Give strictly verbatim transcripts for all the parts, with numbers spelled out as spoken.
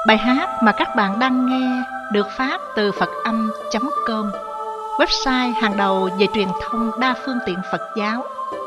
Bài hát mà các bạn đang nghe được phát từ phật âm chấm com, website hàng đầu về truyền thông đa phương tiện Phật giáo.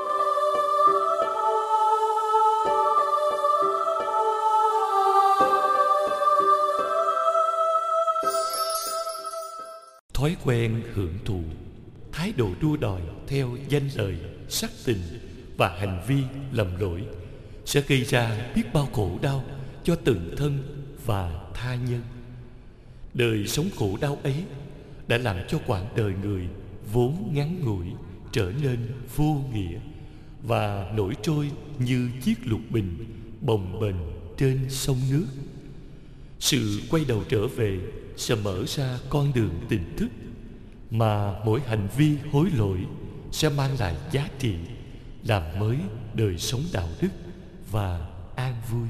Thói quen hưởng thụ, thái độ đua đòi theo danh lợi, sắc tình và hành vi lầm lỗi sẽ gây ra biết bao khổ đau cho tự thân và tha nhân. Đời sống khổ đau ấy đã làm cho quãng đời người vốn ngắn ngủi trở nên vô nghĩa và nổi trôi như chiếc lục bình bồng bềnh trên sông nước. Sự quay đầu trở về sẽ mở ra con đường tỉnh thức, mà mỗi hành vi hối lỗi sẽ mang lại giá trị, làm mới đời sống đạo đức và an vui.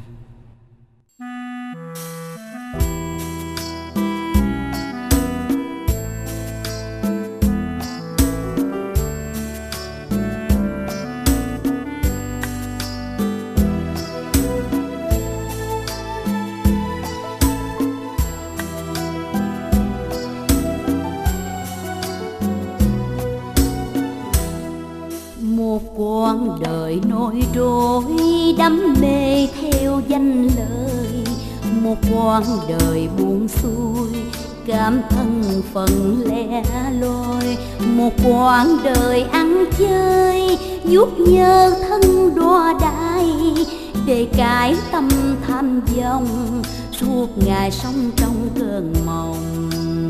Quãng đời nổi trôi đắm mê theo danh lợi, một quãng đời buông xuôi cảm thân phận lẻ loi, một quãng đời ăn chơi vuốt nhơ thân đọa đai, để cải tâm tham vọng suốt ngày sống trong cơn mộng.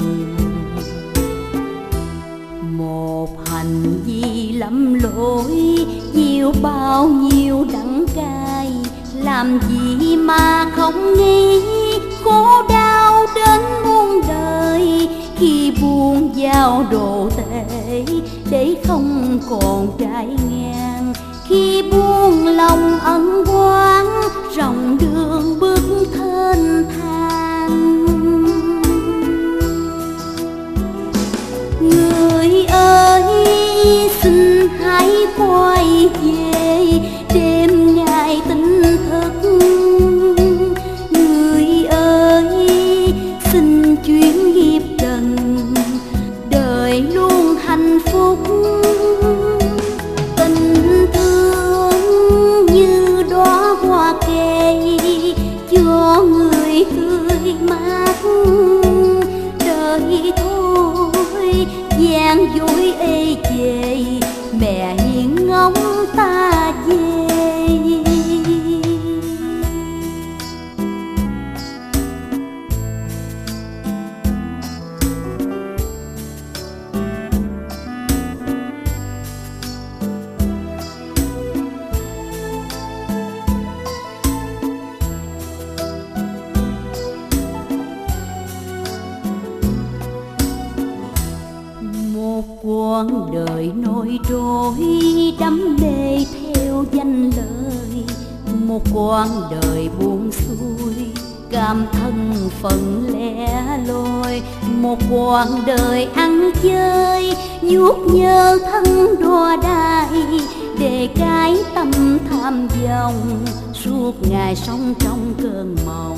Một hành vi lầm lỗi nhiều bao nhiêu đắng cay, làm gì mà không nghĩ khổ đau đến muôn đời, khi buông vào đồ tệ để không còn trái ngang, khi buông lòng ân oán rộng đường bước thênh thang. Người ơi xin hãy quay về đêm ngày tỉnh thức, người ơi xin chuyến nghiệp trần đời luôn hạnh phúc. Tình thương như đóa hoa kê cho người tươi mát, đời thôi gian dối ê chề mẹ hiền ngóng ta về. Quãng đời nổi trôi đắm mê theo danh lợi, một quãng đời buông xuôi cảm thân phận lẻ loi, một quãng đời ăn chơi vuốt nhơ thân đọa đai, để cái tâm tham vọng suốt ngày sống trong cơn mộng.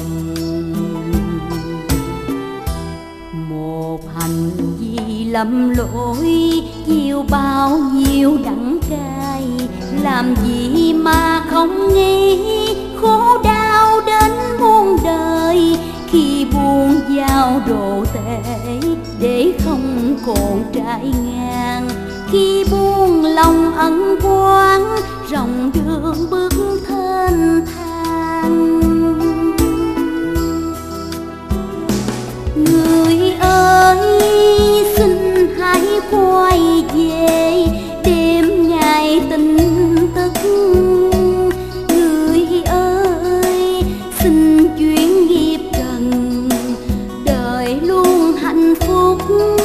Một hành vi lầm lỗi nhiều bao nhiêu đắng cay, làm gì mà không nghĩ khổ đau đến muôn đời, khi buông vào đồ tệ để không còn trái ngang, khi buông lòng ân oán rộng đường bước thênh thang. Người ơi xin hãy quay về đêm ngày tỉnh thức, người ơi xin chuyến nghiệp trần đời luôn hạnh phúc.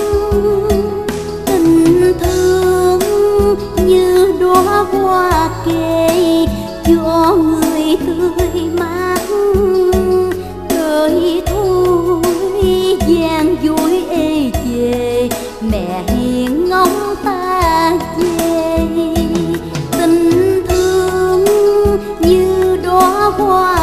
Tình thương như đóa hoa kê cho người tươi mát, đời thôi gian dối ê chề mẹ hiền ngóng ta về. Tình thương như đóa hoa